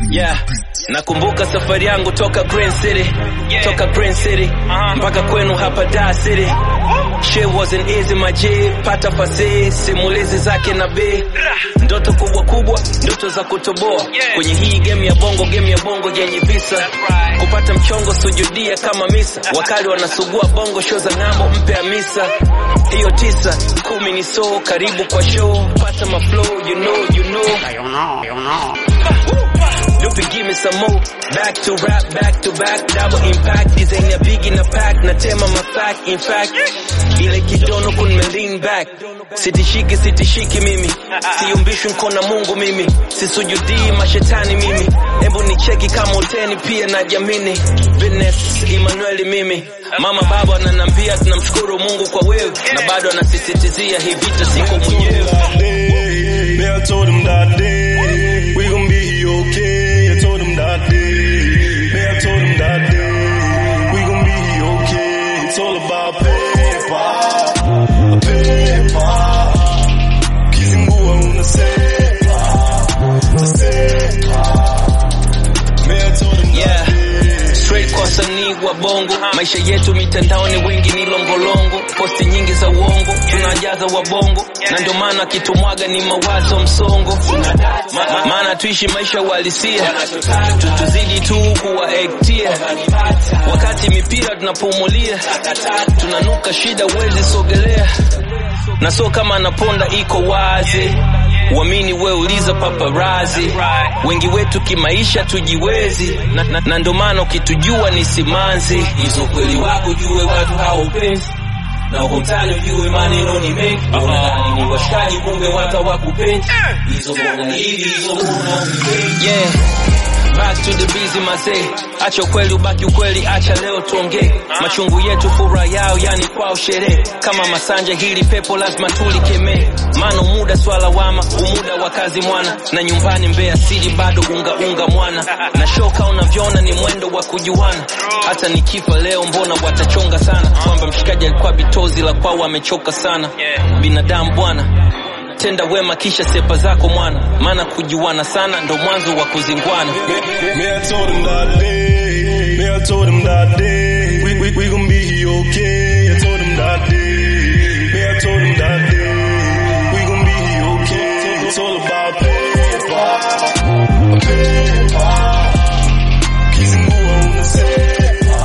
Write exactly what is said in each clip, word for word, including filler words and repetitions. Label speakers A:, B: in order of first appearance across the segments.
A: Yeah, nakumbuka safari yangu toka Green City, yeah. Toka Green City uh-huh. mpaka kwenu hapa Dar City. Shit wasn't easy my G, pata fasi, simulizi zake na B. Ndoto kubwa kubwa, ndoto za kutoboa, yeah. Kwenye hii game ya bongo, game ya bongo yenye visa, right. Kupata mchongo sujudia kama misa. Wakali wanasugua bongo, show za ngambo mpe ya misa. Hiyo tisa, kumi ni so, karibu kwa show. Pata ma flow, you know, you know You know, you know Lupi give me some more. Back to rap, back to back, double impact. This ain't a big in a pack, natema my fact. In fact, ile kidono kun me lean back. Sitishiki, sitishiki mimi, siyumbishwi mkona Mungu mimi, sisujudii mashetani mimi. Hebu ni cheki kama uteni pia na jamini. Business, Emmanuel mimi. Mama baba ananiambia tunamshukuru Mungu kwa wewe, na bado anasisitizia hii vita siko mwenyewe.
B: I told him that day we gon' be okay. I told him that day. I told him that day we gon' be okay. It's all about paper, paper. Kizingua unasepa, unasepa. I told him
A: yeah. Straight kwa sanii wa bongo, maisha yetu mitandaoni wengi ni longolongo. Posti nyingi za uongo, tunajaza wabongo, na ndio maana kitumwaga ni mawazo msongo. Ma, maana tuishi maisha uhalisia, tutuzidi tu kuwa ektia. Wakati mipira tunapumulia, tunanuka shida uwezi sogelea. Na so kama naponda iko wazi, uamini we uliza paparazi. Wengi wetu kimaisha tujiwezi, na, na, na ndo maana ukitujua ni simanzi. Hizo kweli wako jue watu haupenzi, na uko mtani ujue maneno ni mengi. Unadhani ni washikaji kumbe watu hawakupendi. Hizo mbona hivi, hizo mbona hivi. Yeah, back to the busy mazee. Acha ukweli ubaki ukweli, acha leo tuongee. Machungu yetu furaha yao, yani kwao sherehe. Kama masanja hili pepo lazima tulikemee. Mano muda swala wama, umuda wa kazi mwana. Na nyumbani Mbeya City bado unga unga mwana. Na shoka unavyoona ni mwendo wa kujuana. Hata nikifa leo mbona watachonga sana, kwamba mshikaji alikuwa bitozi la kwao amechoka sana. Binadamu bwana, tenda wema kisha sepa zako mwana, maana kujuana sana ndo mwanzo wa kuzingwana.
B: Me I told him that day, me I told him that day we we we gon' be okay. I told him that day, me I told him that day we gon' be okay. It's all about paper, paper. Kizingua unasepa,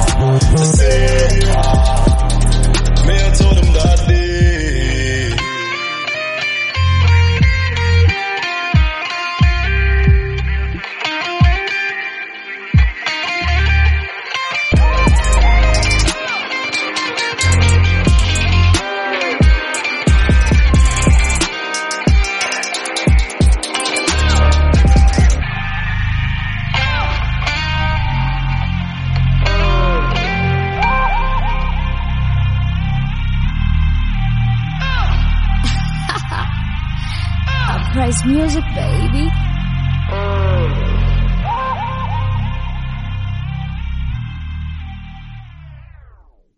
B: unasepa. Me I told him that day.
C: Price music, baby.